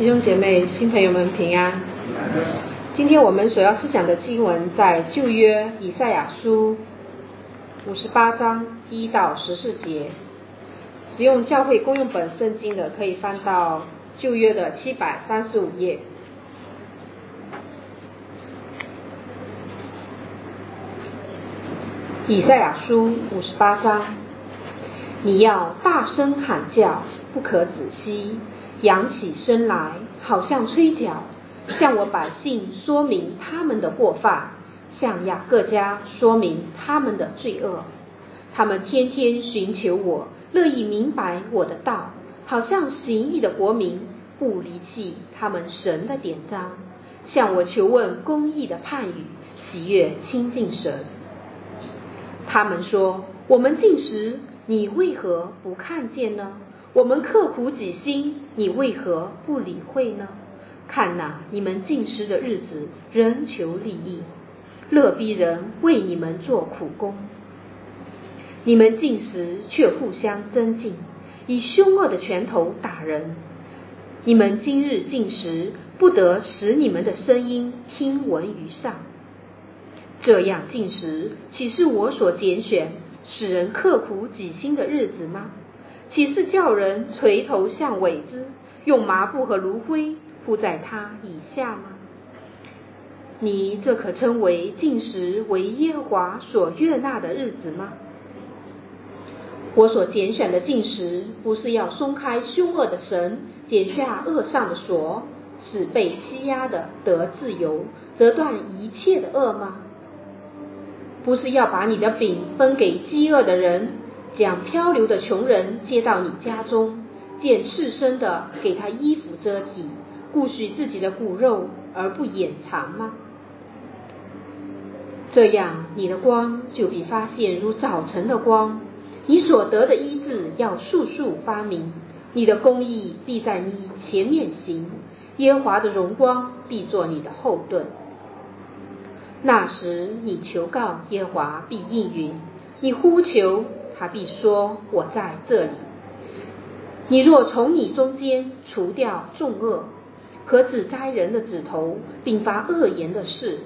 弟兄姐妹、新朋友们平安。今天我们所要思想的经文在旧约以赛亚书58章1到14节。使用教会公用本圣经的，可以翻到旧约的735页。以赛亚书58章，你要大声喊叫，不可止息，扬起声来，好像吹角，向我百姓说明他们的过犯，向雅各家说明他们的罪恶。他们天天寻求我，乐意明白我的道，好像行义的国民，不离弃他们神的典章，向我求问公义的判语，喜悦亲近神。他们说，我们禁食，你为何不看见呢？我们刻苦己心，你为何不理会呢？看哪，你们禁食的日子，仍求利益，勒逼人为你们做苦工。你们禁食却互相争竞，以凶恶的拳头打人。你们今日禁食，不得使你们的声音听闻于上。这样禁食，岂是我所拣选，使人刻苦己心的日子吗？岂是叫人垂头像苇子，用麻布和炉灰铺在他以下吗？你这可称为禁食为耶和华所悦纳的日子吗？我所拣选的禁食，不是要松开凶恶的绳，解下恶上的锁，使被欺压的得自由，折断一切的恶吗？不是要把你的饼分给饥饿的人，将漂流的穷人接到你家中，见赤身的给他衣服遮体，顾许自己的骨肉而不掩藏吗？这样你的光就必发现如早晨的光，你所得的医治要速速发明，你的公义必在你前面行，耶和华的荣光必作你的后盾。那时你求告耶和华必应允，你呼求他必说，我在这里。你若从你中间除掉众恶，可指摘人的指头，并发恶言的事。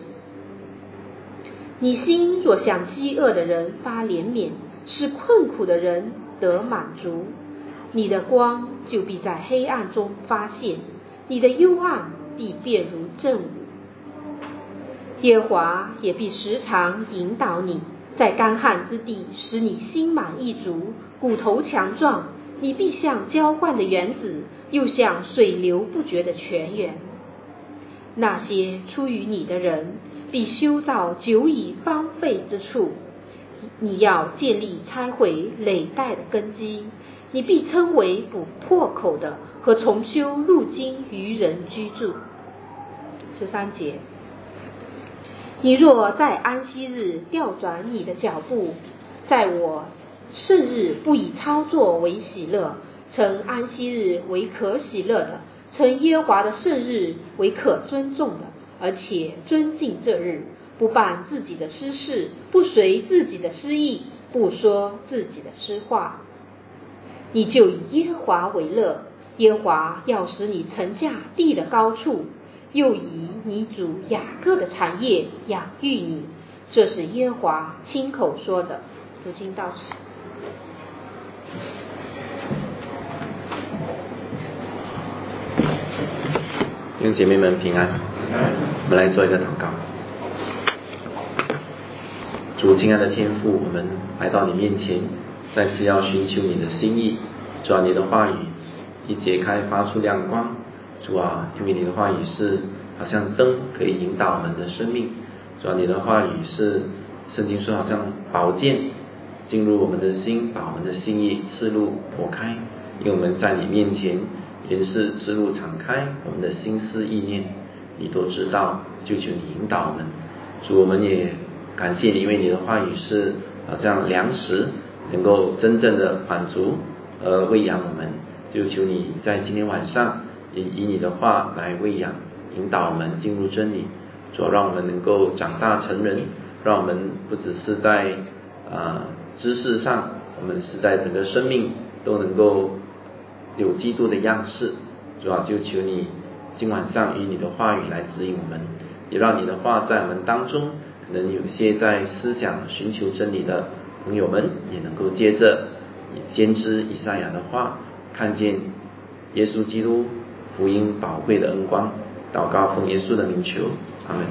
你心若向饥饿的人发怜悯，使困苦的人得满足，你的光就必在黑暗中发现，你的幽暗必变如正午。耶和华也必时常引导你，在干旱之地使你心满意足，骨头强壮，你必像浇灌的园子，又像水流不绝的泉源。那些出于你的人，必修造久已荒废之处，你要建立拆毁累代的根基，你必称为补破口的，和重修路经于人居住。13节，你若在安息日调转你的脚步，在我圣日不以操作为喜乐，称安息日为可喜乐的，称耶和华的圣日为可尊重的，而且尊敬这日，不办自己的私事，不随自己的私意，不说自己的私话，你就以耶和华为乐。耶和华要使你乘驾地的高处，又以你主雅各的产业养育你。这是耶和华亲口说的。读经到此。 弟兄姐妹们平安，我们来做一个祷告。主亲爱的天父，我们来到你面前，再次要寻求你的心意。主啊，你的话语一解开发出亮光。主啊，因为你的话语是好像灯，可以引导我们的生命。主啊，你的话语是圣经说好像宝剑进入我们的心，把我们的心意刺路破开。因为我们在你面前原是之路敞开，我们的心思意念你都知道，就求你引导我们。主，我们也感谢你，因为你的话语是好像粮食，能够真正的满足喂养我们。就求你在今天晚上也以你的话来喂养引导我们进入真理。主，让我们能够长大成人，让我们不只是在知识上，我们是在整个生命都能够有基督的样式。主啊，就求你今晚上以你的话语来指引我们，也让你的话在我们当中，可能有些在思想寻求真理的朋友们，也能够接着先知以赛亚的话，看见耶稣基督福音宝贵的恩光。祷告奉耶稣的名求，阿们。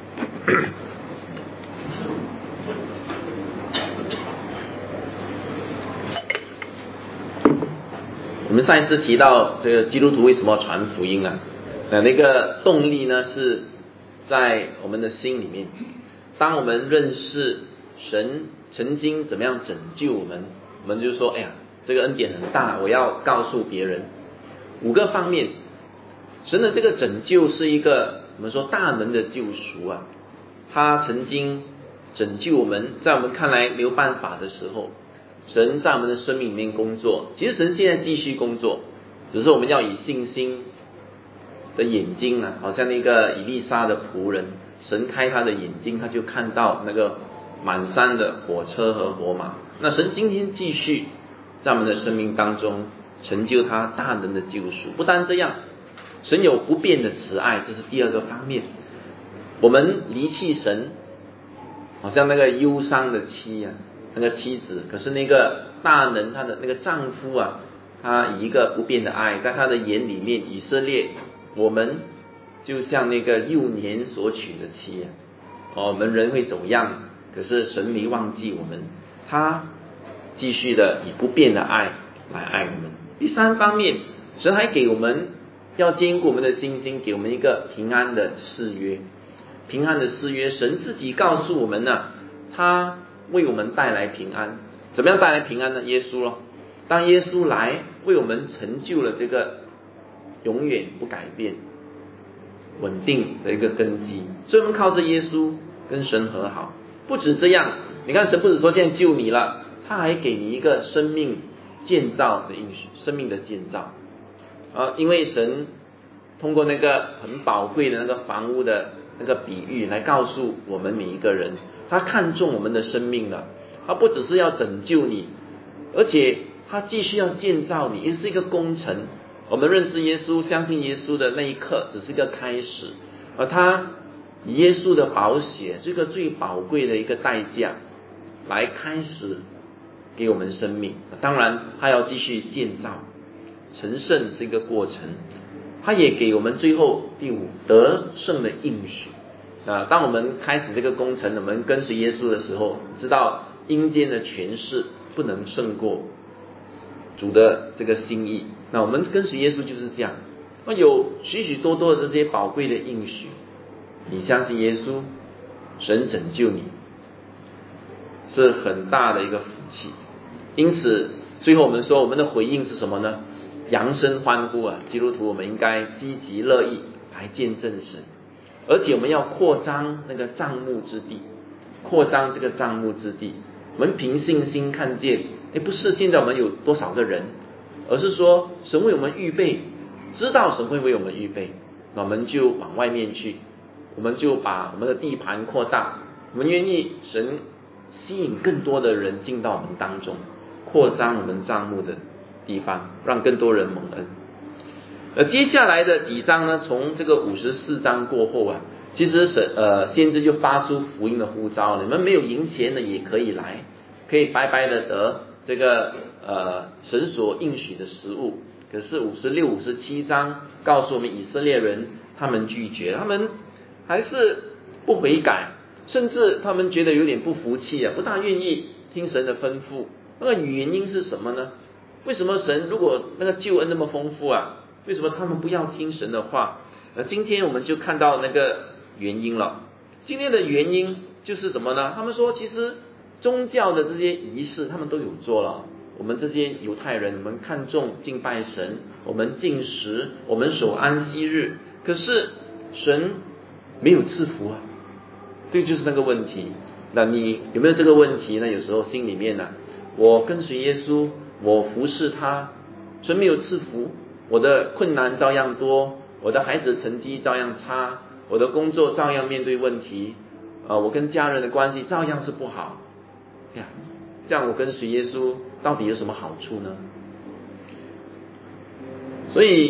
我们上一次提到这个基督徒为什么传福音啊？那个动力呢是在我们的心里面。当我们认识神曾经怎么样拯救我们，我们就说，哎呀，这个恩典很大，我要告诉别人。5个方面，神的这个拯救是一个我们说大能的救赎啊。他曾经拯救我们，在我们看来没有办法的时候，神在我们的生命里面工作。其实神现在继续工作，只是我们要以信心的眼睛啊，好像那个以利沙的仆人，神开他的眼睛，他就看到那个满山的火车和火马。那神今天继续在我们的生命当中成就他大能的救赎。不单这样，神有不变的慈爱，这是第2个方面。我们离弃神，好像那个忧伤的妻啊，那个妻子，可是那个大能他的那个丈夫啊，他以一个不变的爱，在他的眼里面，以色列我们就像那个幼年所娶的妻啊。我们人会走样，可是神没忘记我们，他继续的以不变的爱来爱我们。第3方面，神还给我们要坚固我们的信心，给我们一个平安的誓约。平安的誓约，神自己告诉我们呢，他为我们带来平安。怎么样带来平安呢？耶稣咯。当耶稣来为我们成就了这个永远不改变稳定的一个根基，所以我们靠着耶稣跟神和好。不止这样，你看神不止说这样救你了，他还给你一个生命建造的应许，生命的建造因为神通过那个很宝贵的那个房屋的那个比喻来告诉我们每一个人，他看重我们的生命了。他不只是要拯救你，而且他继续要建造你，也是一个工程。我们认识耶稣，相信耶稣的那一刻只是一个开始，而他以耶稣的宝血，这个最宝贵的一个代价来开始给我们生命。当然他要继续建造成圣这个过程，他也给我们最后第5得胜的应许。当我们开始这个工程，我们跟随耶稣的时候，知道阴间的权势不能胜过主的这个心意。那我们跟随耶稣就是这样，有许许多多的这些宝贵的应许。你相信耶稣，神拯救你，是很大的一个福气。因此最后我们说，我们的回应是什么呢？扬声欢呼啊！基督徒我们应该积极乐意来见证神，而且我们要扩张那个帐幕之地，扩张这个帐幕之地。我们凭信心看见，不是现在我们有多少个人，而是说神为我们预备，知道神会为我们预备，那我们就往外面去，我们就把我们的地盘扩大，我们愿意神吸引更多的人进到我们当中，扩张我们帐幕的地方，让更多人蒙恩。接下来的几章呢，从这个54章过后啊，其实先知就发出福音的呼召，你们没有银钱的也可以来，可以白白的得这个神所应许的食物。可是56、57章告诉我们，以色列人他们拒绝，他们还是不悔改，甚至他们觉得有点不服气啊，不大愿意听神的吩咐。那个原因是什么呢？为什么神如果那个救恩那么丰富啊，为什么他们不要听神的话？今天我们就看到那个原因了。今天的原因就是什么呢？他们说其实宗教的这些仪式他们都有做了，我们这些犹太人，我们看重敬拜神，我们禁食，我们守安息日，可是神没有赐福啊，这就是那个问题。那你有没有这个问题呢？有时候心里面呢，我跟随耶稣，我服侍他，神没有赐福，我的困难照样多，我的孩子成绩照样差，我的工作照样面对问题，我跟家人的关系照样是不好呀。这样我跟随耶稣到底有什么好处呢？所以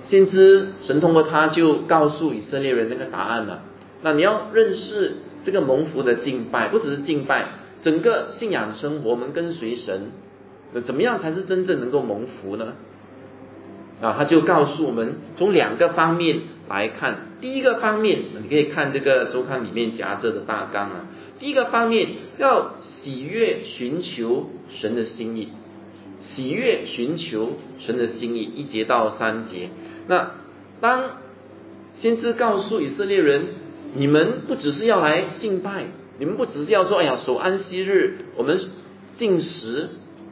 先知神通过他就告诉以色列人那个答案了。那你要认识这个蒙福的敬拜，不只是敬拜，整个信仰生活，我们跟随神，怎么样才是真正能够蒙福呢？他就告诉我们从2个方面来看。第一个方面，你可以看这个周刊里面夹着的大纲啊。第一个方面，要喜悦寻求神的心意，喜悦寻求神的心意，1节到3节。那当先知告诉以色列人，你们不只是要来敬拜，你们不只是要说守安息日，我们禁食，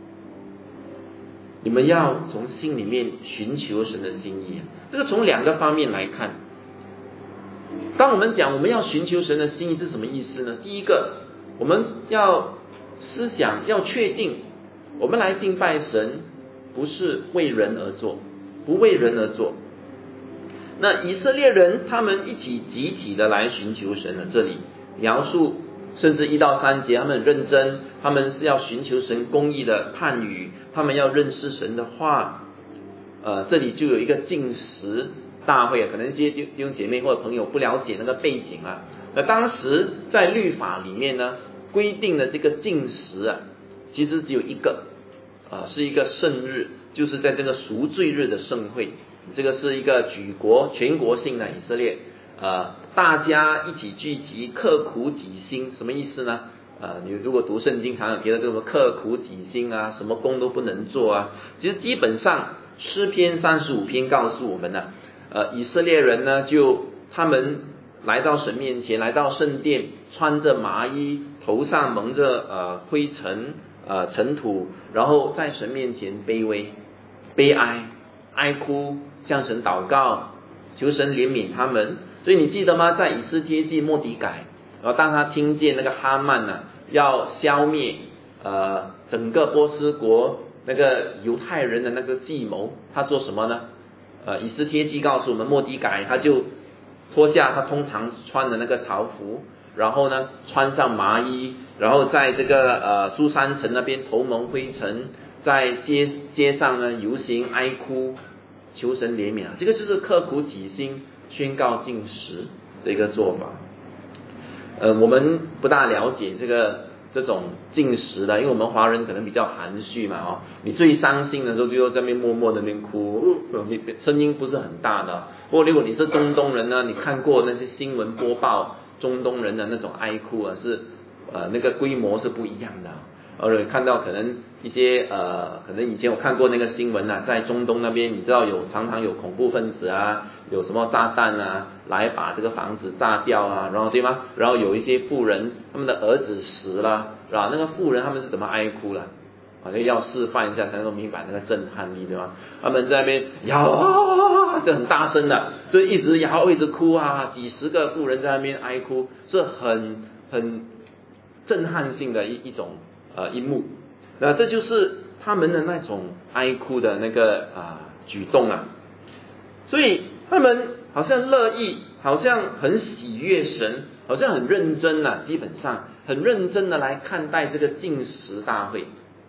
你们要从心里面寻求神的心意。这个从2个方面来看。当我们讲我们要寻求神的心意是什么意思呢？第一个，我们要思想，要确定我们来敬拜神不是为人而做，不为人而做。那以色列人他们一起集体的来寻求神的，这里描述甚至1到3节，他们很认真，他们是要寻求神公义的判语，他们要认识神的话。这里就有一个禁食大会，可能一些弟兄姐妹或者朋友不了解那个背景啊。那当时在律法里面呢，规定的这个禁食其实只有一个，是一个圣日，就是在这个赎罪日的盛会。这个是一个举国全国性的以色列，大家一起聚集，刻苦己心，什么意思呢？你如果读圣经，常常提到这个刻苦己心啊，什么工都不能做啊。其实基本上诗篇35篇告诉我们呢，以色列人呢，他们来到神面前，来到圣殿，穿着麻衣，头上蒙着灰尘尘土，然后在神面前卑微悲哀哀哭，向神祷告，求神怜悯他们。所以你记得吗？在以斯帖记末底改，然后当他听见那个哈曼要消灭整个波斯国那个犹太人的那个计谋，他做什么呢？以斯帖记告诉我们，末底改他就脱下他通常穿的那个朝服，然后呢穿上麻衣，然后在这个苏珊城那边头蒙灰尘，在街上呢游行哀哭，求神怜悯这个就是刻苦己心，宣告禁食的一个做法。我们不大了解这种禁食的，因为我们华人可能比较含蓄嘛你最伤心的时候就在那边默默的那边哭，你声音不是很大的。或如果你是中东人呢，你看过那些新闻播报，中东人的那种哀哭是那个规模是不一样的。看到可能一些可能以前我看过那个新闻在中东那边，你知道常常有恐怖分子有什么炸弹来把这个房子炸掉然后对吗？然后有一些妇人，他们的儿子死了，然后那个妇人他们是怎么哀哭了？要示范一下才能明白那个震撼力，对吗？他们在那边摇就很大声的，就一直摇一直哭几十个妇人在那边哀哭，是很震撼性的一种一幕。那这就是他们的那种哀哭的那个举动所以他们好像乐意，好像很喜悦神，好像很认真基本上很认真的来看待这个禁食大会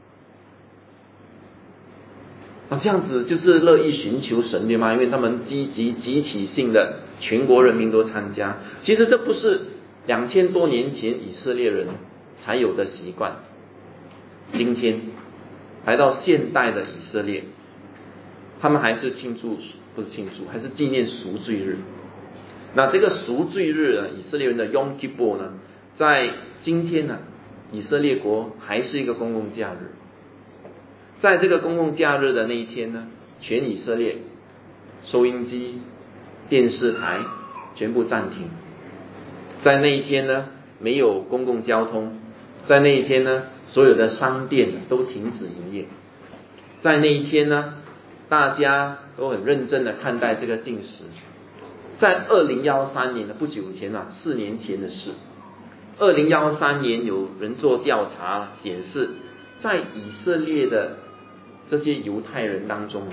这样子就是乐意寻求神对吗？因为他们集体性的全国人民都参加。其实这不是2000多年前以色列人才有的习惯，今天来到现代的以色列，他们还是还是纪念赎罪日。那这个赎罪日以色列人的 Yom Kippur 呢，在今天以色列国还是一个公共假日。在这个公共假日的那一天呢，全以色列收音机、电视台全部暂停。在那一天呢，没有公共交通。在那一天呢，所有的商店都停止营业。在那一天呢，大家都很认真的看待这个禁食。在2013年不久前4年前的事。2013年有人做调查显示，在以色列的这些犹太人当中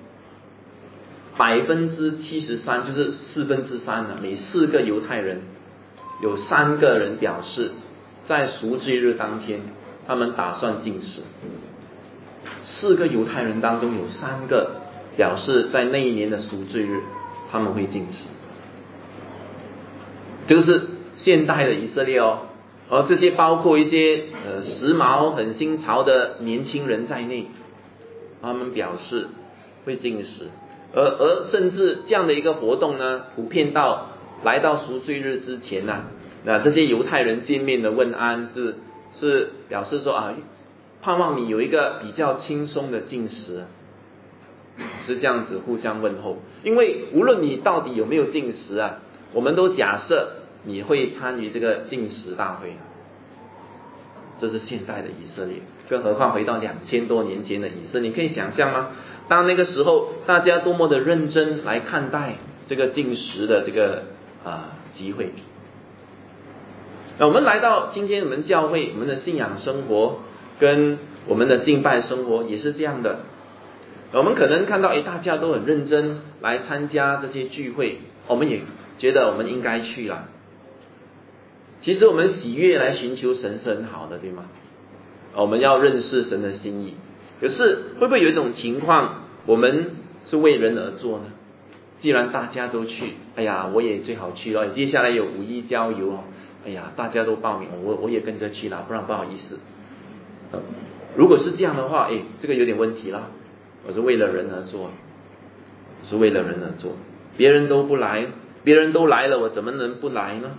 73%，就是3/4每4个犹太人有3个人表示，在赎罪日当天他们打算禁食。4个犹太人当中有3个表示在那一年的赎罪日他们会禁食。这个是现代的以色列哦，而这些包括一些时髦很新潮的年轻人在内，他们表示会禁食，而甚至这样的一个活动呢，普遍到来到赎罪日之前呢，那这些犹太人见面的问安是表示说啊，盼望你有一个比较轻松的禁食，是这样子互相问候。因为无论你到底有没有禁食啊，我们都假设你会参与这个禁食大会，这是现代的以色列，更何况回到2000多年前的以色列，你可以想象吗？当那个时候大家多么的认真来看待这个禁食的这个机会。那我们来到今天我们教会，我们的信仰生活跟我们的敬拜生活也是这样的。我们可能看到大家都很认真来参加这些聚会，我们也觉得我们应该去啦。其实我们喜悦来寻求神是很好的，对吗？我们要认识神的心意。可是会不会有一种情况，我们是为人而做呢？既然大家都去，哎呀，我也最好去了。接下来有五一郊游哦，哎呀，大家都报名，我也跟着去了，不然不好意思。如果是这样的话，这个有点问题了。我是为了人而做，是为了人而做。别人都不来，别人都来了，我怎么能不来呢？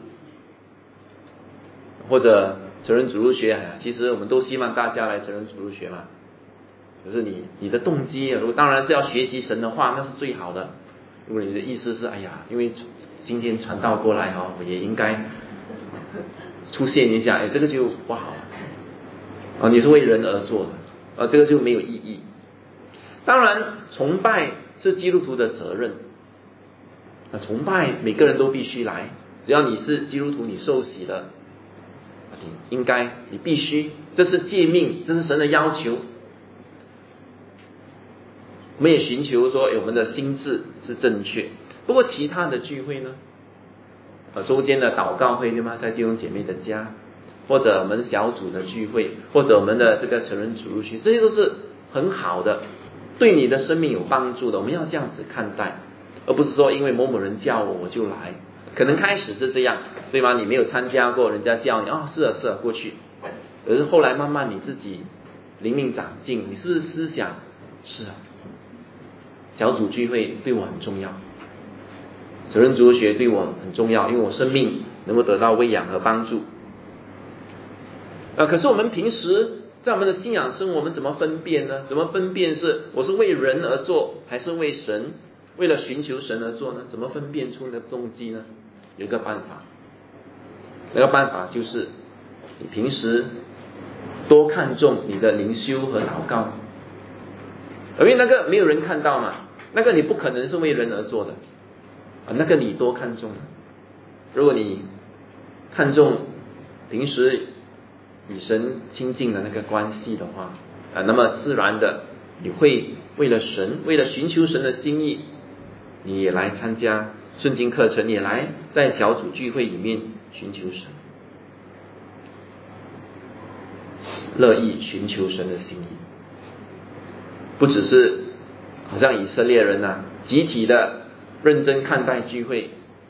或者成人主日学，其实我们都希望大家来成人主日学嘛。可是你的动机，如果当然是要学习神的话，那是最好的。如果你的意思是，因为今天传道过来我也应该出现一下，这个就不好了。你是为人而做的，这个就没有意义。当然，崇拜是基督徒的责任。崇拜每个人都必须来，只要你是基督徒，你受洗了，你必须，这是诫命，这是神的要求。我们也寻求说，我们的心智是正确。不过其他的聚会呢，周间的祷告会，对吗？在弟兄姐妹的家，或者我们小组的聚会，或者我们的这个成人主日学，这些都是很好的，对你的生命有帮助的。我们要这样子看待，而不是说因为某某人叫我就来。可能开始是这样，对吗？你没有参加过，人家叫你是啊过去。可是后来慢慢你自己灵命长进，你是不是思想是啊？小组聚会对我很重要，成人主日学对我很重要，因为我生命能够得到喂养和帮助。可是我们平时在我们的信仰生活，我们怎么分辨呢？怎么分辨是我是为人而做，还是为神，为了寻求神而做呢？怎么分辨出那个动机呢？有一个办法，那个办法就是你平时多看重你的灵修和祷告，因为那个没有人看到嘛，那个你不可能是为人而做的那个你多看重。如果你看重平时与神亲近的那个关系的话那么自然的你会为了神，为了寻求神的心意，你也来参加圣经课程，也来在小组聚会里面寻求神，乐意寻求神的心意。不只是好像以色列人集体的认真看待聚会，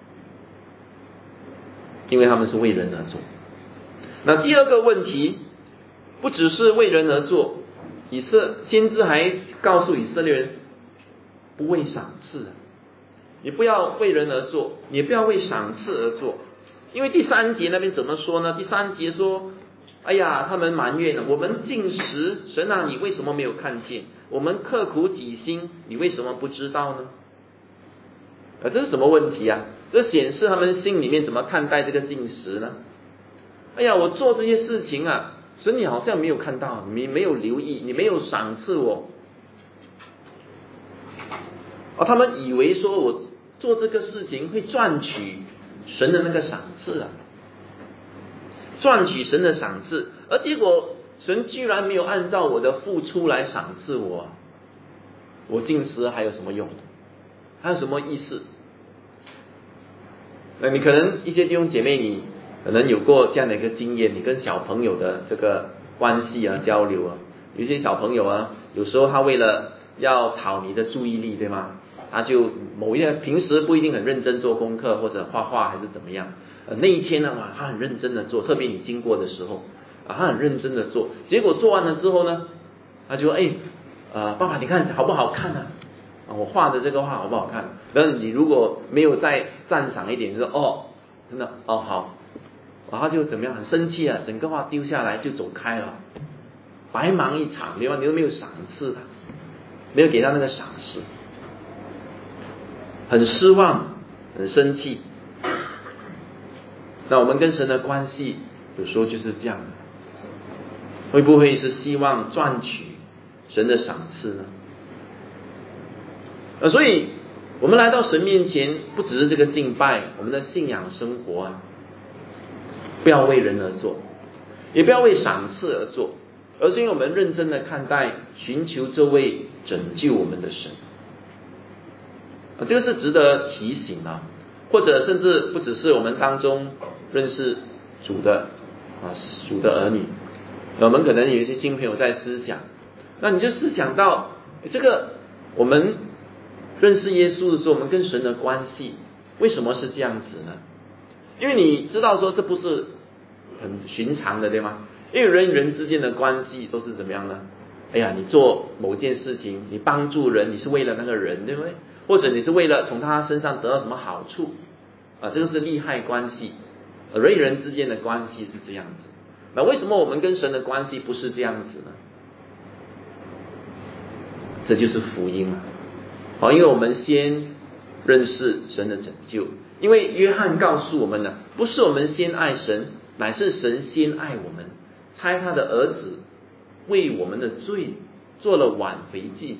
因为他们是为人而做。那第二个问题，不只是为人而做，先知还告诉以色列人，不为赏赐，你不要为人而做，也不要为赏赐而做。因为第3节那边怎么说呢？第3节说，他们埋怨了，我们禁食，神啊，你为什么没有看见？我们刻苦己心，你为什么不知道呢？这是什么问题啊？这显示他们心里面怎么看待这个禁食呢？我做这些事情神你好像没有看到，你没有留意，你没有赏赐我。他们以为说我做这个事情会赚取神的那个赏赐赚取神的赏赐，而结果神居然没有按照我的付出来赏赐我，我禁食还有什么用？还有什么意思？你可能一些弟兄姐妹，你可能有过这样的一个经验，你跟小朋友的这个关系交流有一些小朋友有时候他为了要讨你的注意力，对吗？他就某一天平时不一定很认真做功课或者画画还是怎么样，那一天呢，他很认真的做，特别你经过的时候他很认真的做，结果做完了之后呢，他就爸爸你看好不好看啊？我画的这个画好不好看？然后你如果没有再赞赏一点，就说真的好，然后就怎么样，很生气啊，整个画丢下来就走开了，白忙一场，对吧？你都没有赏赐他，没有给他那个赏识，很失望，很生气。那我们跟神的关系有时候就是这样的，会不会是希望赚取神的赏赐呢？所以我们来到神面前，不只是这个敬拜，我们的信仰生活不要为人而做，也不要为赏赐而做，而是因为我们认真的看待寻求这位拯救我们的神。这个是值得提醒或者甚至不只是我们当中认识主的儿女，我们可能有一些新朋友在思想，那你就思想到这个我们认识耶稣的时候，我们跟神的关系为什么是这样子呢？因为你知道说这不是很寻常的，对吗？因为人与人之间的关系都是怎么样呢？你做某件事情，你帮助人，你是为了那个人，对不对？或者你是为了从他身上得到什么好处这个是利害关系。人与人之间的关系是这样子，那为什么我们跟神的关系不是这样子呢？这就是福音因为我们先认识神的拯救，因为约翰告诉我们呢，不是我们先爱神，乃是神先爱我们，差他的儿子为我们的罪做了挽回祭，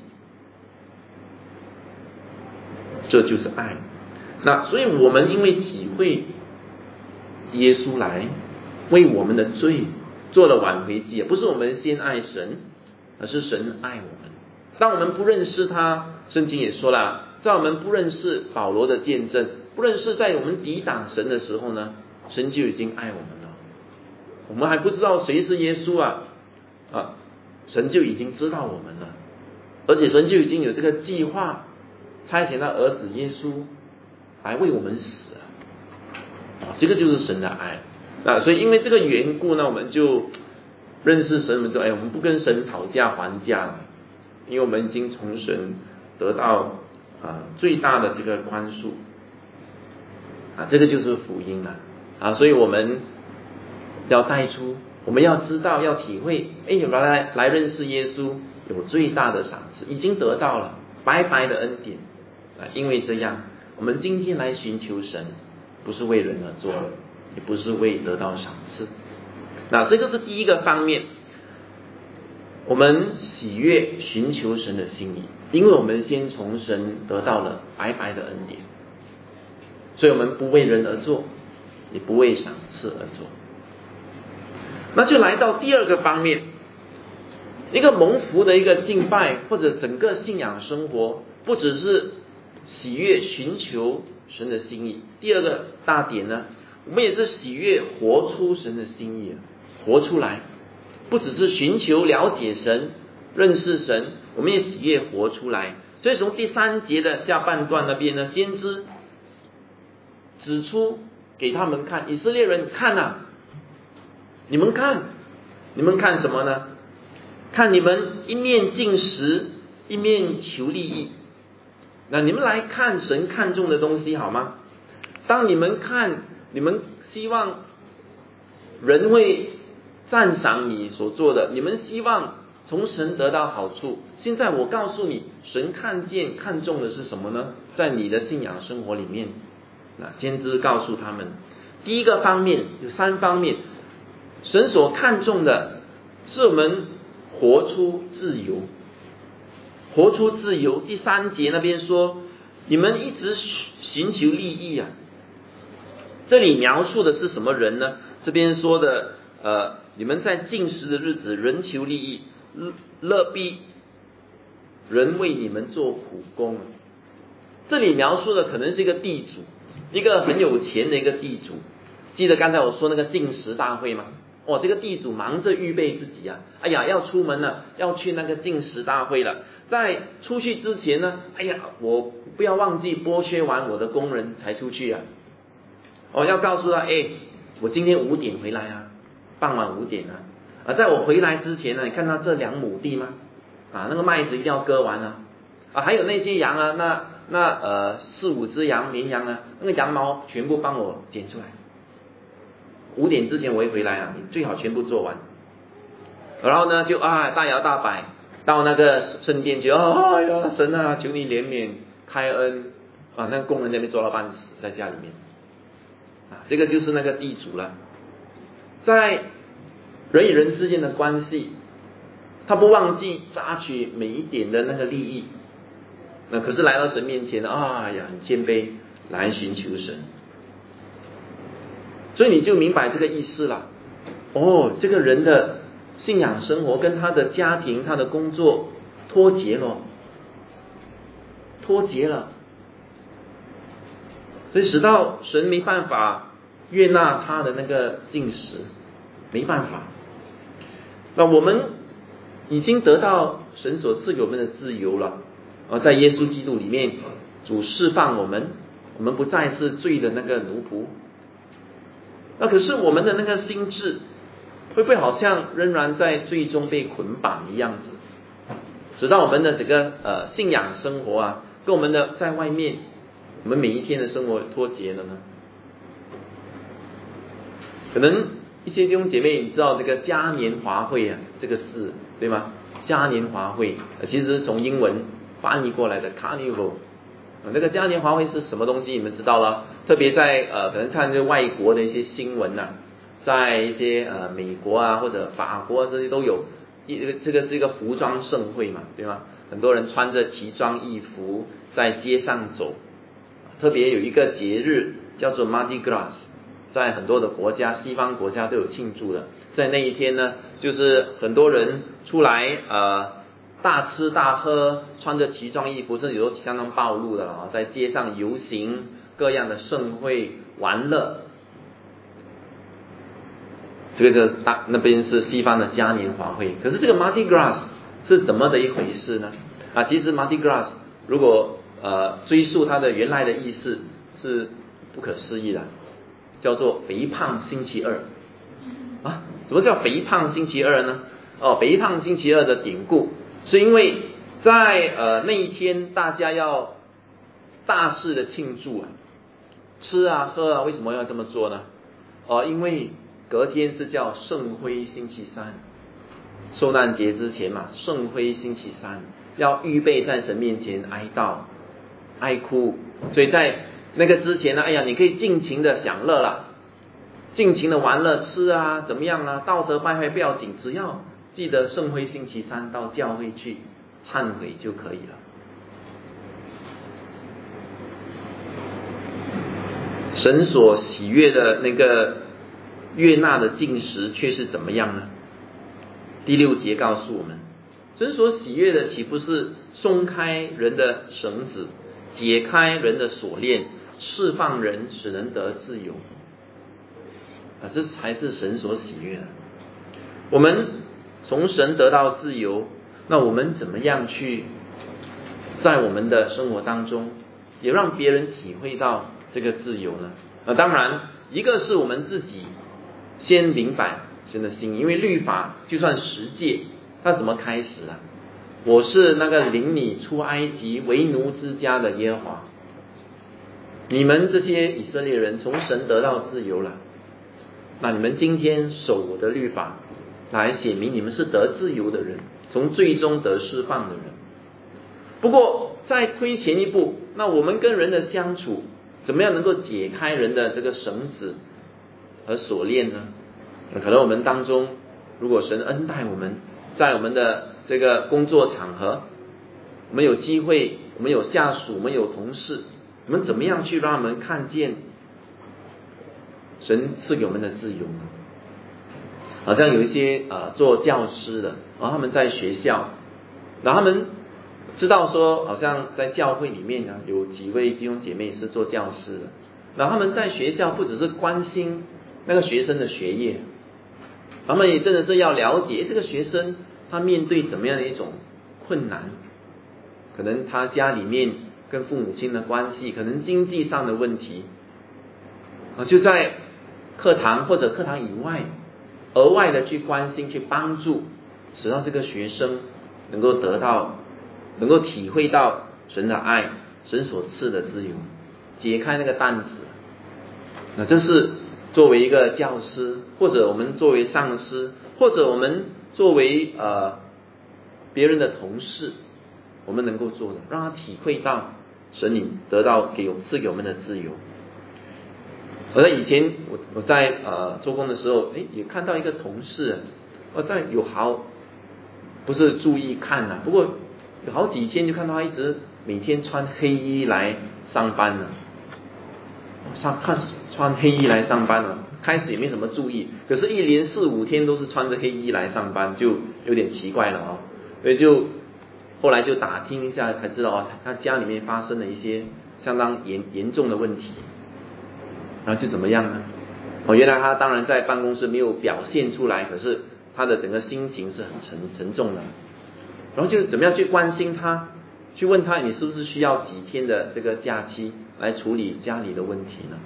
这就是爱。那所以我们因为体会耶稣来为我们的罪做了挽回祭，不是我们先爱神，而是神爱我们。当我们不认识他，圣经也说了，在我们不认识保罗的见证，不认识在我们抵挡神的时候呢，神就已经爱我们了。我们还不知道谁是耶稣神就已经知道我们了，而且神就已经有这个计划，差遣他儿子耶稣来为我们死这个就是神的爱所以因为这个缘故呢，我们就认识神，我们说我们不跟神讨价还价了，因为我们已经从神得到最大的这个宽恕这个就是福音了所以我们要带出，我们要知道，要体会来认识耶稣有最大的赏赐，已经得到了白白的恩典因为这样，我们今天来寻求神，不是为人而做，也不是为得到赏赐。那这个是第一个方面，我们喜悦寻求神的心意，因为我们先从神得到了白白的恩典，所以我们不为人而做，也不为赏赐而做。那就来到第二个方面，一个蒙福的一个敬拜或者整个信仰生活，不只是喜悦寻求神的心意，第二个大点呢，我们也是喜悦活出神的心意，活出来，不只是寻求了解神认识神，我们也喜悦活出来。所以从第3节的下半段那边呢，先知指出给他们看，以色列人看你们看什么呢？看你们一面进食，一面求利益。那你们来看神看重的东西好吗？当你们看，你们希望人会赞赏你所做的，你们希望从神得到好处。现在我告诉你，神看重的是什么呢？在你的信仰生活里面，那先知告诉他们，第一个方面有3方面，神所看重的是我们活出自由，活出自由。第3节那边说，你们一直寻求利益这里描述的是什么人呢？这边说的你们在禁食的日子人求利益，勒逼人为你们做苦工。这里描述的可能是一个地主，一个很有钱的一个地主。记得刚才我说那个禁食大会吗？ 这个地主忙着预备自己啊，哎呀，要出门了，要去那个进食大会了。在出去之前呢，哎呀，我不要忘记剥削完我的工人才出去啊。要告诉他，我今天5点回来啊，傍晚5点啊。在我回来之前呢，你看到这2亩地吗？那个麦子一定要割完啊。还有那些羊啊，那4-5只羊，绵羊啊，那个羊毛全部帮我剪出来。5点之前我一回来啊，你最好全部做完。然后呢，就大摇大摆到那个圣殿去，哎呀，神啊，求你怜悯开恩那个工人那边做到半死在家里面这个就是那个地主了。在人与人之间的关系，他不忘记榨取每一点的那个利益，可是来到神面前很谦卑来寻求神。所以你就明白这个意思了。这个人的信仰生活跟他的家庭、他的工作脱节了，所以使到神没办法悦纳他的那个进食，没办法。那我们已经得到神所赐给我们的自由了，在耶稣基督里面，主释放我们不再是罪的那个奴仆。那可是我们的那个心智会不会好像仍然在罪中被捆绑一样子，直到我们的这个信仰生活跟我们的在外面我们每一天的生活脱节了呢？可能一些弟兄姐妹你知道这个嘉年华会这个事对吗？嘉年华会其实是从英文翻译过来的 Carnival。那个嘉年华会是什么东西你们知道了？特别在可能看这外国的一些新闻在一些美国或者法国这些都有，这个是一个服装盛会嘛，对吗？很多人穿着奇装异服在街上走。特别有一个节日叫做 Mardi Gras， 在很多的国家，西方国家都有庆祝的。在那一天呢，就是很多人出来大吃大喝，穿着奇装异服，甚至有相当暴露的在街上游行，各样的盛会玩乐。这个那边是西方的嘉年华会。可是这个 Mardi Gras 是怎么的一回事呢？其实 Mardi Gras 如果追溯它的原来的意思是不可思议的，叫做肥胖星期二什么叫肥胖星期二呢？肥胖星期二的典故是因为在那一天大家要大肆的庆祝吃喝为什么要这么做呢？因为隔天是叫圣灰星期三，受难节之前嘛，圣灰星期三要预备在神面前哀悼哀哭，所以在那个之前呢，你可以尽情的享乐啦，尽情的玩乐吃怎么样道德败坏不要紧，只要记得圣灰星期三到教会去忏悔就可以了。神所喜悦的那个悦纳的禁食却是怎么样呢？第6节告诉我们，神所喜悦的岂不是松开人的绳子，解开人的锁链，释放人使人得自由这才是神所喜悦的。我们从神得到自由，那我们怎么样去在我们的生活当中也让别人体会到这个自由呢？当然一个是我们自己先明白神的心意，因为律法就算10诫，它怎么开始我是那个领你出埃及为奴之家的耶和华，你们这些以色列人从神得到自由了，那你们今天守我的律法，来显明你们是得自由的人，从罪中得释放的人。不过再推前一步，那我们跟人的相处怎么样能够解开人的这个绳子和锁链呢？可能我们当中，如果神恩待我们，在我们的这个工作场合，我们有机会，我们有下属，我们有同事，我们怎么样去让他们看见神赐给我们的自由呢？好像有一些做教师的，他们在学校，然后他们知道说，好像在教会里面有几位弟兄姐妹是做教师的，然后他们在学校不只是关心那个学生的学业， 他们也真的是要了解这个学生他面对怎么样的一种困难，可能他家里面跟父母亲的关系，可能经济上的问题，就在课堂或者课堂以外额外的去关心去帮助，使到这个学生能够体会到神的爱，神所赐的自由，解开那个担子。那这是作为一个教师，或者我们作为上司，或者我们作为别人的同事，我们能够做的，让他体会到神你得到赐给我们的自由。我在以前我在做工的时候，也看到一个同事，不是注意看不过有好几天就看到他一直每天穿黑衣来上班了，穿黑衣来上班了，开始也没什么注意，可是一连4-5天都是穿着黑衣来上班，就有点奇怪了所以就后来就打听一下才知道他家里面发生了一些相当严重的问题。然后就怎么样呢？原来他当然在办公室没有表现出来，可是他的整个心情是很沉重的。然后就怎么样去关心他，去问他你是不是需要几天的这个假期来处理家里的问题呢？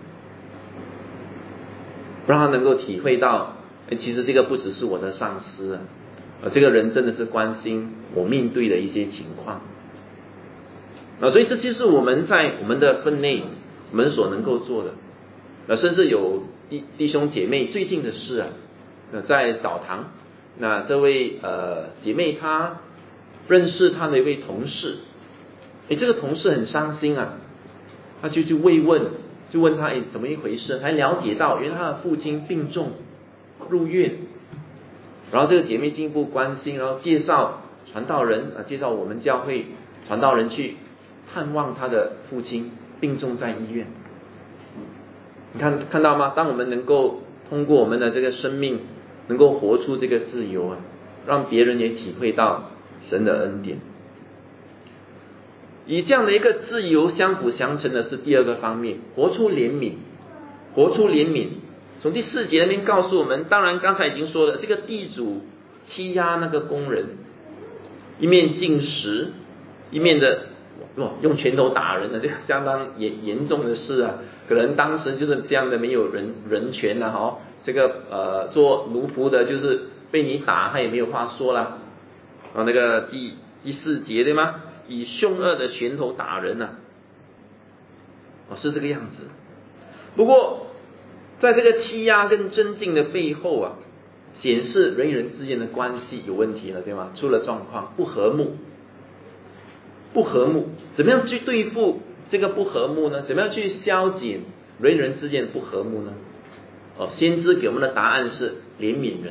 让他能够体会到，其实这个不只是我的上司这个人真的是关心我面对的一些情况所以这就是我们在我们的分内我们所能够做的。甚至有弟兄姐妹最近的事在澡堂，那这位姐妹她认识她的一位同事，这个同事很伤心她就去慰问，就问他怎么一回事，才了解到原来他的父亲病重入院，然后这个姐妹进一步关心，然后介绍传道人介绍我们教会传道人去探望他的父亲病重在医院。你看到吗？当我们能够通过我们的这个生命能够活出这个自由让别人也体会到神的恩典。以这样的一个自由相辅相成的是第二个方面，活出怜悯。从第4节那边告诉我们，当然刚才已经说了，这个地主欺压那个工人，一面进食，一面的用拳头打人这个相当严重的事可能当时就是这样的，没有人权这个做奴仆的就是被你打他也没有话说了那个第4节对吗？以凶恶的拳头打人是这个样子。不过在这个欺压跟尊敬的背后显示人与人之间的关系有问题了，对吗？出了状况，不和睦，怎么样去对付这个不和睦呢？怎么样去消减人与人之间的不和睦呢？先知给我们的答案是怜悯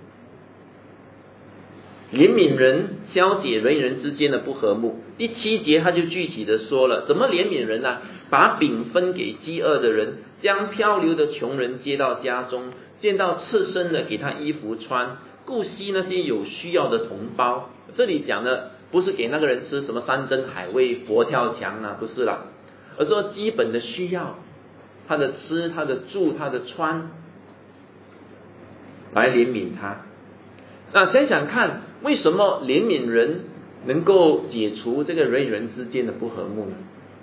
人，消解人与人之间的不和睦。第7节他就具体的说了，怎么怜悯人呢？把饼分给饥饿的人，将漂流的穷人接到家中，见到赤身的给他衣服穿，顾惜那些有需要的同胞。这里讲的不是给那个人吃什么山珍海味佛跳墙不是啦，而是说基本的需要，他的吃，他的住，他的穿，来怜悯他。那想想看，为什么怜悯人能够解除这个人与人之间的不和睦呢？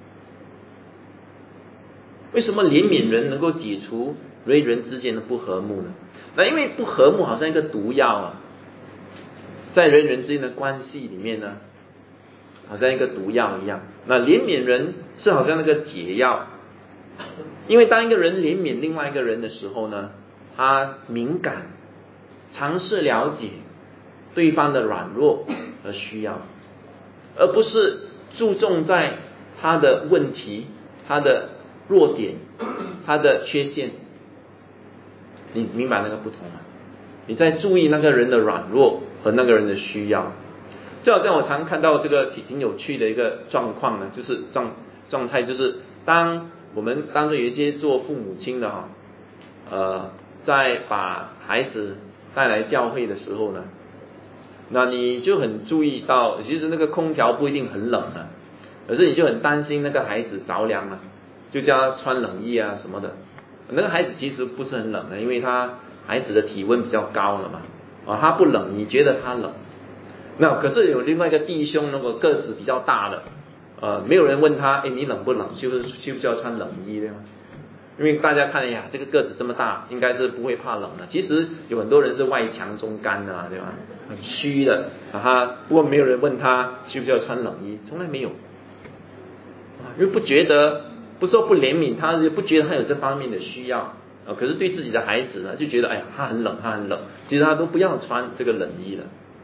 为什么怜悯人能够解除人与人之间的不和睦呢？那因为不和睦好像一个毒药在人与人之间的关系里面呢，好像一个毒药一样。那怜悯人是好像那个解药，因为当一个人怜悯另外一个人的时候呢，他敏感，尝试了解对方的软弱和需要，而不是注重在他的问题，他的弱点，他的缺陷。你明白那个不同吗？你在注意那个人的软弱和那个人的需要。就好像我常看到这个挺有趣的一个状况呢，就是状态，就是当中有一些做父母亲的在把孩子带来教会的时候呢，那你就很注意到，其实那个空调不一定很冷可是你就很担心那个孩子着凉就叫他穿冷衣什么的。那个孩子其实不是很冷因为他孩子的体温比较高了嘛，他不冷，你觉得他冷。那可是有另外一个弟兄，如果个子比较大的，没有人问他，你冷不冷，需不需要穿冷衣对吗？因为大家看这个个子这么大，应该是不会怕冷的。其实有很多人是外强中干的对吧？很虚的不过没有人问他需不需要穿冷衣，从来没有。因为不觉得，不说不怜悯他，不觉得他有这方面的需要。可是对自己的孩子呢，就觉得他很冷，其实他都不要穿这个冷衣了。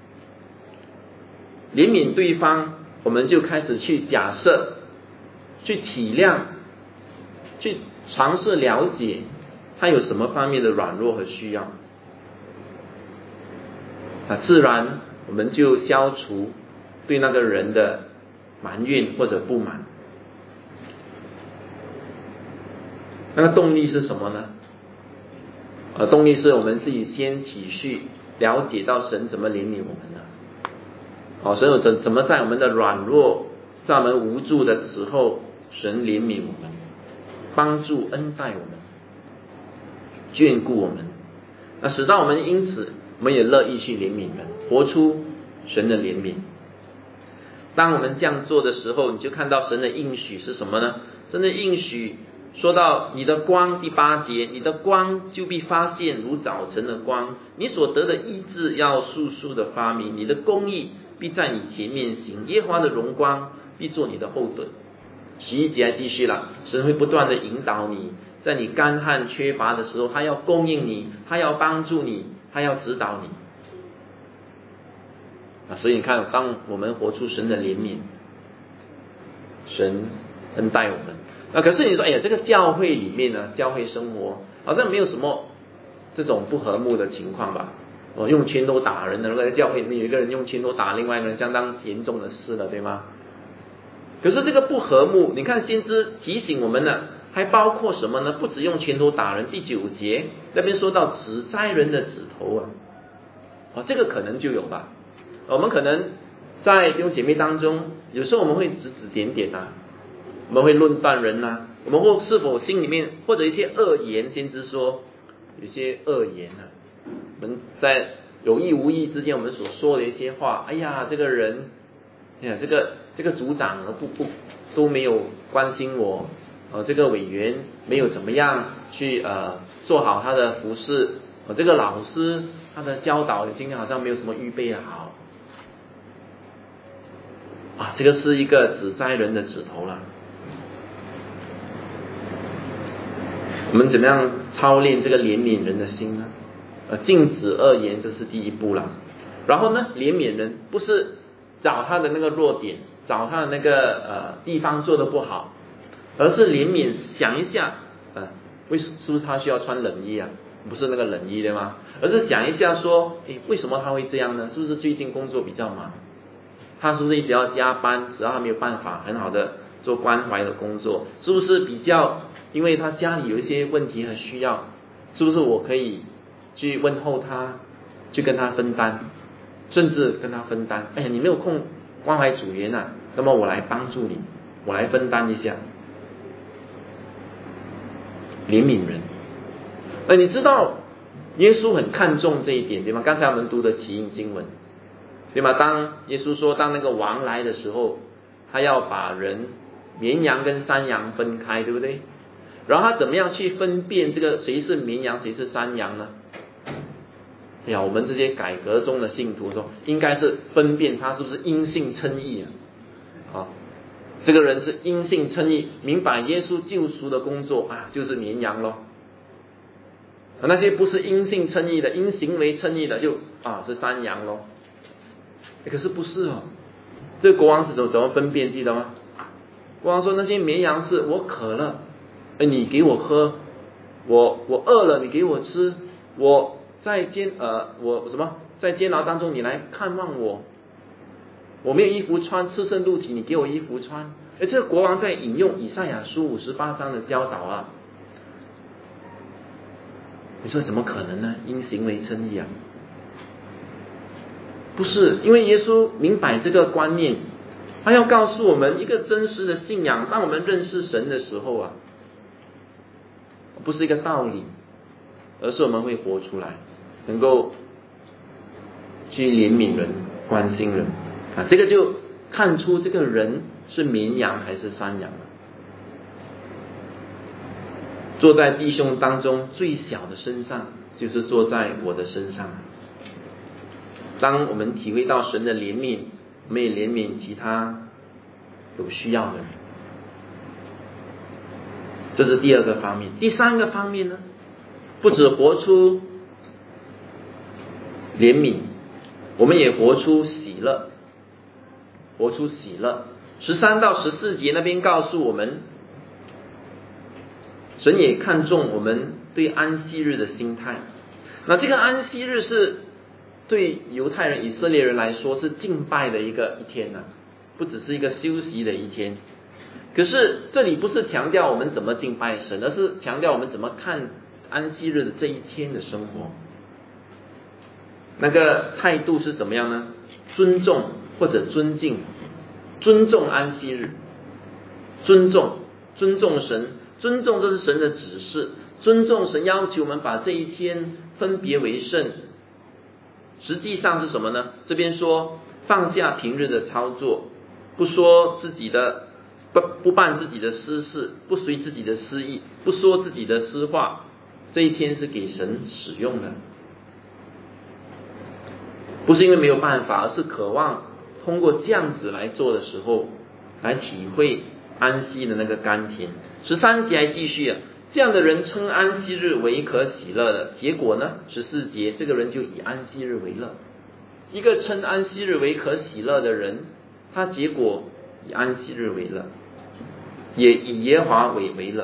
怜悯对方，我们就开始去假设，去体谅，去尝试了解他有什么方面的软弱和需要。自然我们就消除对那个人的埋怨或者不满。那个动力是什么呢？动力是我们自己先体恤，了解到神怎么怜悯我们的。神怎么在我们的软弱，在我们无助的时候，神怜悯我们，帮助恩待我们，眷顾我们。那使到我们因此，我们也乐意去怜悯人，活出神的怜悯。当我们这样做的时候，你就看到神的应许是什么呢？神的应许说到你的光，第8节，你的光就必发现如早晨的光，你所得的医治要速速的发明，你的公义必在你前面行，耶和华的荣光必做你的后盾。11节还继续了，神会不断的引导你，在你干旱缺乏的时候，他要供应你，他要帮助你，他要指导你。所以你看，当我们活出神的怜悯，神恩待我们。可是你说，这个教会里面呢，教会生活好像没有什么这种不和睦的情况吧？用拳头打人的，如果在教会里面有一个人用拳头打另外一个人，相当严重的事了，对吗？可是这个不和睦，你看先知提醒我们呢，还包括什么呢？不只用拳头打人，第9节那边说到指摘人的指头这个可能就有吧。我们可能在弟兄姐妹当中，有时候我们会指指点点我们会论断人我们会是否心里面或者一些恶言，先知说有些恶言我们在有意无意之间我们所说的一些话，这个人这个组长都没有关心我，这个委员没有怎么样去做好他的服事，这个老师他的教导今天好像没有什么预备好这个是一个指摘人的指头了。我们怎么样操练这个怜悯人的心呢？禁止恶言，这是第一步了。然后呢，怜悯人不是找他的那个弱点，找他的那个地方做的不好，而是怜悯，想一下是不是他需要穿冷衣不是那个冷衣对吗？而是想一下说，为什么他会这样呢？是不是最近工作比较忙？他是不是一直要加班，使到他没有办法很好的做关怀的工作？是不是比较因为他家里有一些问题和需要？是不是我可以去问候他，去跟他分担，甚至跟他分担？你没有空关怀组员那么我来帮助你，我来分担一下，怜悯人。你知道耶稣很看重这一点对吗？刚才我们读的起因经文对吗？当耶稣说当那个王来的时候，他要把人绵羊跟山羊分开，对不对？然后他怎么样去分辨这个谁是绵羊谁是山羊呢？我们这些改革中的信徒说，应该是分辨他是不是因信称义这个人是因信称义，明白耶稣救赎的工作就是绵羊咯。那些不是因信称义的，因行为称义的就是山羊咯。可是不是这个国王是怎么分辨记得吗？国王说那些绵羊是我渴了你给我喝，我饿了你给我吃，我在监牢当中你来看望我，我没有衣服穿，赤身露体你给我衣服穿。这个国王在引用以赛亚书58章的教导你说怎么可能呢？因行为称义不是，因为耶稣明白这个观念，他要告诉我们一个真实的信仰。当我们认识神的时候不是一个道理， 而是我们会活出来，能够去怜悯人、关心人啊，这个就看出这个人是绵羊还是山羊了。坐在弟兄当中最小的身上，就是坐在我的身上。当我们体会到神的怜悯，我们也怜悯其他有需要的人。这是第二个方面。第三个方面呢，不只活出怜悯，我们也活出喜乐，活出喜乐。13到14节那边告诉我们，神也看重我们对安息日的心态。那这个安息日是对犹太人、以色列人来说是敬拜的一天呢，不只是一个休息的一天。可是这里不是强调我们怎么敬拜神，而是强调我们怎么看安息日的这一天的生活。那个态度是怎么样呢？尊重或者尊敬，尊重安息日，尊重神，尊重这是神的指示，尊重神要求我们把这一天分别为圣。实际上是什么呢？这边说放下平日的操作，不说自己的不办自己的私事，不随自己的私意，不说自己的私话，这一天是给神使用的。不是因为没有办法，而是渴望通过这样子来做的时候，来体会安息的那个甘甜。13节还继续啊，这样的人称安息日为可喜乐的，结果呢，14节这个人就以安息日为乐。一个称安息日为可喜乐的人，他结果以安息日为乐，也以耶和华为乐。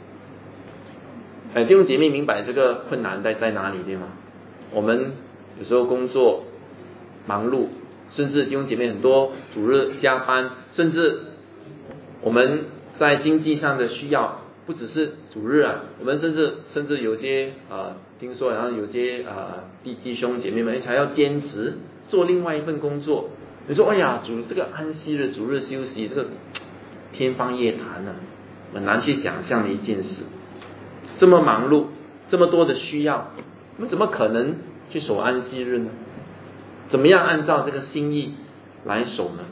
弟兄姐妹明白这个困难在哪里对吗？我们有时候工作忙碌，甚至弟兄姐妹很多主日加班，甚至我们在经济上的需要，不只是主日啊，我们甚至有些听说然后有些弟兄姐妹们还要兼职做另外一份工作。你说哎呀，这个安息日主日休息，这个天方夜谭啊，很难去想象的一件事。这么忙碌，这么多的需要，我们怎么可能去守安息日呢？怎么样按照这个心意来守呢？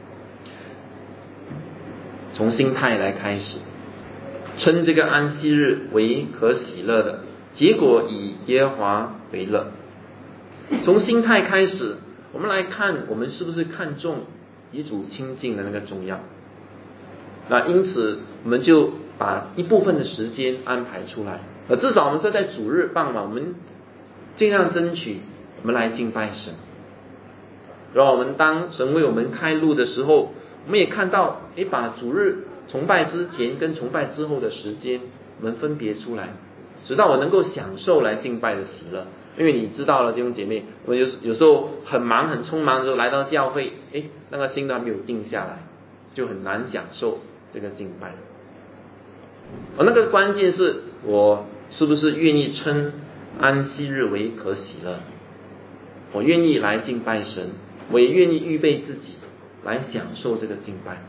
从心态来开始，称这个安息日为可喜乐的，结果以耶和华为乐。从心态开始，我们来看我们是不是看重与主亲近的那个重要。那因此我们就把一部分的时间安排出来，至少我们在主日傍晚，我们尽量争取我们来敬拜神。然后我们当神为我们开路的时候，我们也看到把主日崇拜之前跟崇拜之后的时间我们分别出来，直到我能够享受来敬拜的喜乐。因为你知道了弟兄姐妹，我们有时候很忙很匆忙的时候来到教会，那个心都还没有定下来，就很难享受这个敬拜。那个关键是我是不是愿意称安息日为可喜乐，我愿意来敬拜神，我也愿意预备自己来享受这个敬拜。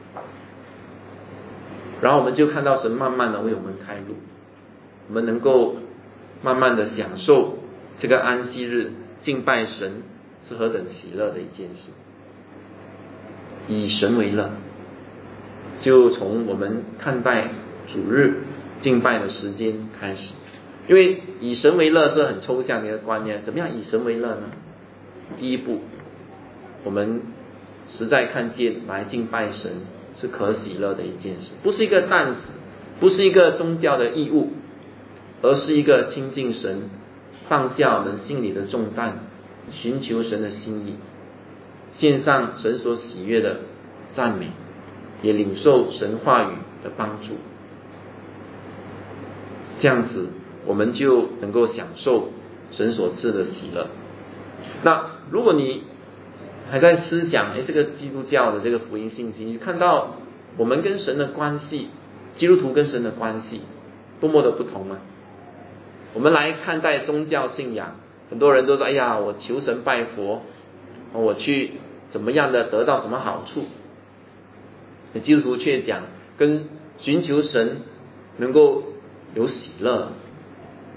然后我们就看到神慢慢的为我们开路，我们能够慢慢的享受这个安息日敬拜神是何等喜乐的一件事。以神为乐，就从我们看待主日敬拜的时间开始。因为以神为乐是很抽象的一个观念，怎么样以神为乐呢？第一步，我们实在看见来敬拜神是可喜乐的一件事，不是一个担子，不是一个宗教的义务，而是一个亲近神，放下我们心里的重担，寻求神的心意，献上神所喜悦的赞美，也领受神话语的帮助。这样子我们就能够享受神所赐的喜乐。那如果你还在思想这个基督教的这个福音信息，你看到我们跟神的关系，基督徒跟神的关系多么的不同吗？我们来看待宗教信仰，很多人都说哎呀，我求神拜佛，我去怎么样的得到什么好处。基督徒却讲跟寻求神能够有喜乐，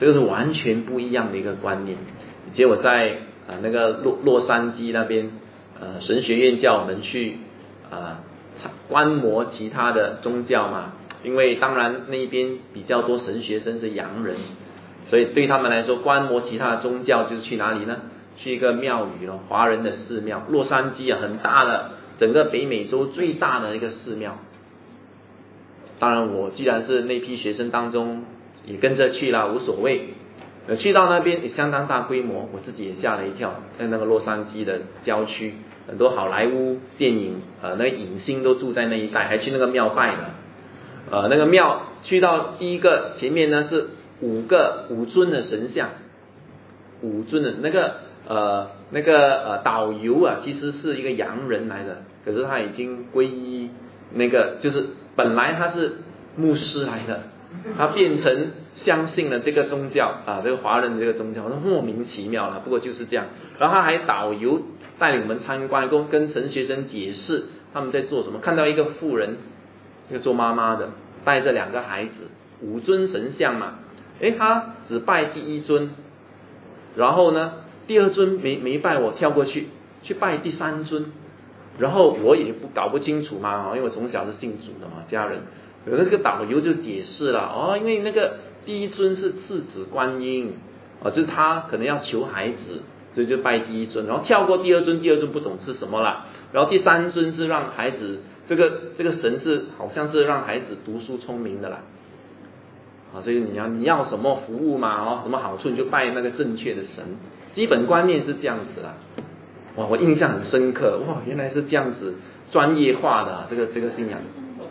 这个是完全不一样的一个观念。以前我在那个洛杉矶那边神学院叫我们去观摩其他的宗教嘛，因为当然那边比较多神学生是洋人，所以对他们来说观摩其他的宗教就是去哪里呢？去一个庙宇咯，华人的寺庙。洛杉矶很大的，整个北美洲最大的一个寺庙。当然我既然是那批学生当中也跟着去了，无所谓。去到那边也相当大规模，我自己也吓了一跳，在那个洛杉矶的郊区，很多好莱坞电影那个影星都住在那一带，还去那个庙拜的。那个庙去到第一个前面呢是五尊的神像，5尊的那个导游啊，其实是一个洋人来的，可是他已经皈依那个，就是本来他是牧师来的，他变成相信了这个宗教这个华人的这个宗教，莫名其妙了，不过就是这样。然后他还导游带领我们参观，跟神学生解释他们在做什么。看到一个妇人，一个做妈妈的，带着2个孩子，5尊神像嘛，他只拜第1尊，然后呢第2尊没拜，我跳过去拜第3尊，然后我也搞不清楚嘛，因为我从小是信主的嘛，家人。有那个导游就解释了，因为那个第1尊是次子观音，就是他可能要求孩子，所以就拜第1尊，然后跳过第2尊，第2尊不懂是什么啦，然后第3尊是让孩子，这个神是好像是让孩子读书聪明的啦，所以你要什么服务嘛，什么好处你就拜那个正确的神，基本观念是这样子啦。哇，我印象很深刻，哇，原来是这样子专业化的这个信仰。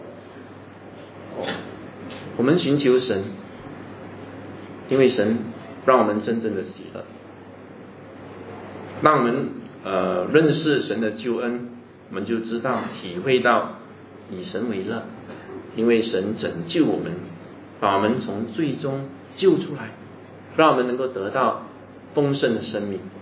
我们寻求神，因为神让我们真正的喜乐，让我们认识神的救恩，我们就知道体会到以神为乐，因为神拯救我们，把我们从罪中救出来，让我们能够得到丰盛的生命。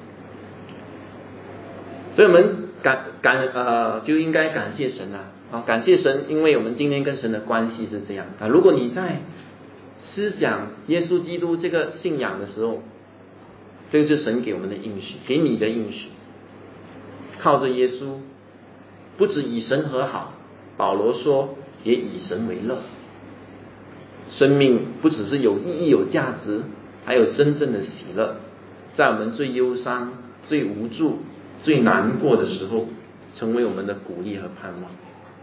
所以我们就应该感谢神感谢神，因为我们今天跟神的关系是这样如果你在思想耶稣基督这个信仰的时候，这个是神给我们的应许，给你的应许。靠着耶稣，不止以神和好，保罗说也以神为乐。生命不只是有意义有价值，还有真正的喜乐，在我们最忧伤最无助最难过的时候，成为我们的鼓励和盼望。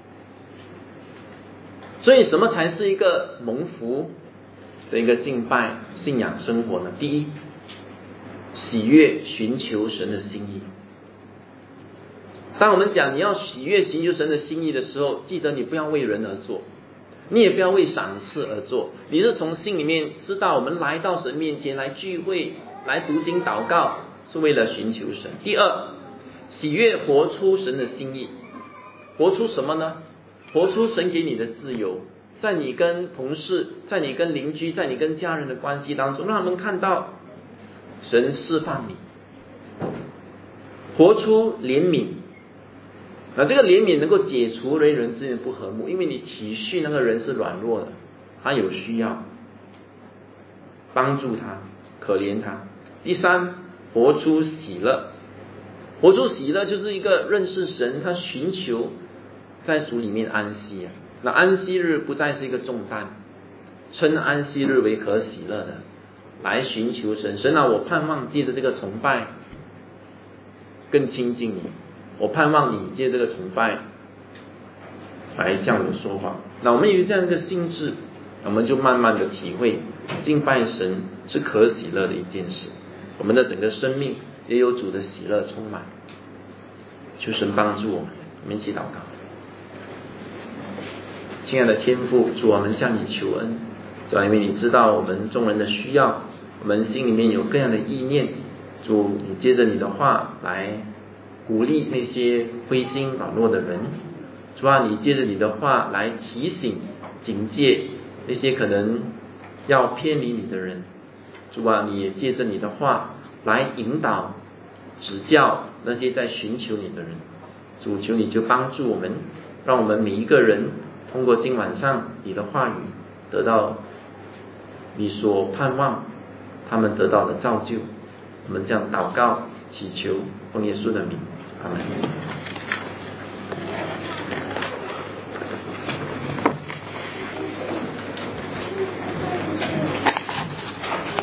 所以什么才是一个蒙福的一个敬拜信仰生活呢？第一，喜悦寻求神的心意。当我们讲你要喜悦寻求神的心意的时候，记得你不要为人而做，你也不要为赏赐而做，你是从心里面知道我们来到神面前来聚会来读经祷告是为了寻求神。第二，喜悦活出神的心意。活出什么呢？活出神给你的自由，在你跟同事，在你跟邻居，在你跟家人的关系当中，让他们看到神释放你。活出怜悯，这个怜悯能够解除人与人之间的不和睦，因为你体恤那个人是软弱的，他有需要，帮助他，可怜他。第三，活出喜乐。活出喜乐就是一个认识神，他寻求在主里面安息那安息日不再是一个重担，称安息日为可喜乐的，来寻求神。神我盼望借着这个崇拜更亲近你，我盼望你借这个崇拜来向我说话。那我们有这样一个心智，我们就慢慢的体会敬拜神是可喜乐的一件事，我们的整个生命也有主的喜乐充满。求神帮助我们，我们一起祷告。亲爱的天父，主，我们向你求恩，主，因为你知道我们众人的需要，我们心里面有各样的意念，主，你借着你的话来鼓励那些灰心软弱的人，主啊，你借着你的话来提醒警戒那些可能要偏离你的人，主啊，你也借着你的话来引导指教那些在寻求你的人。主，求你就帮助我们，让我们每一个人通过今晚上你的话语得到你所盼望他们得到了造就。我们这样祷告祈求，奉耶稣的名，阿们。